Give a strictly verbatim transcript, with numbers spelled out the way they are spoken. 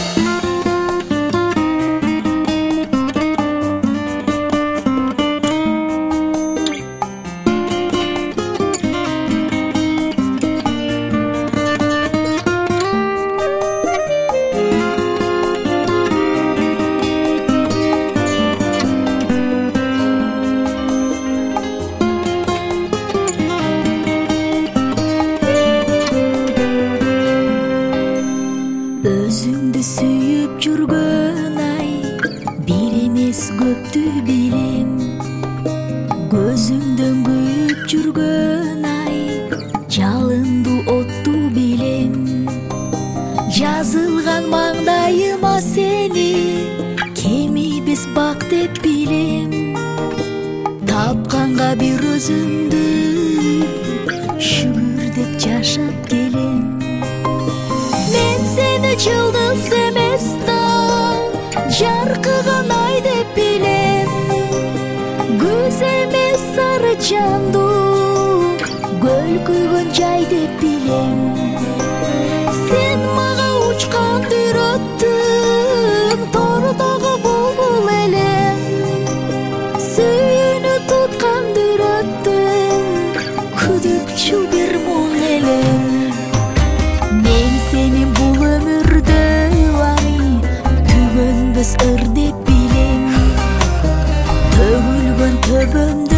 Өзүңдү сүйүп жүргөн ай, бир эмес көптү билем. Көзүңдөн күйүп жүргөн ай, жалынды отту билем. Жазылган маңдайыма сени кемибиз бак деп билем. Тапканга бир өзүмдү шүгүр деп жашап келем. Жылдыз эмес да жаркыган ай деп билем. Күз эмес сары чанду көлкүгөн жай деп билем. Сен мага учкан дүрөттүң тордогу булбул элем. Сүйүүнү туткан дүрөттүң күдүкчү бир муң элем. Мен сенин бул өмүрдө ай түгөнбөс ыр деп билем. Төгүлгөн төбөмдө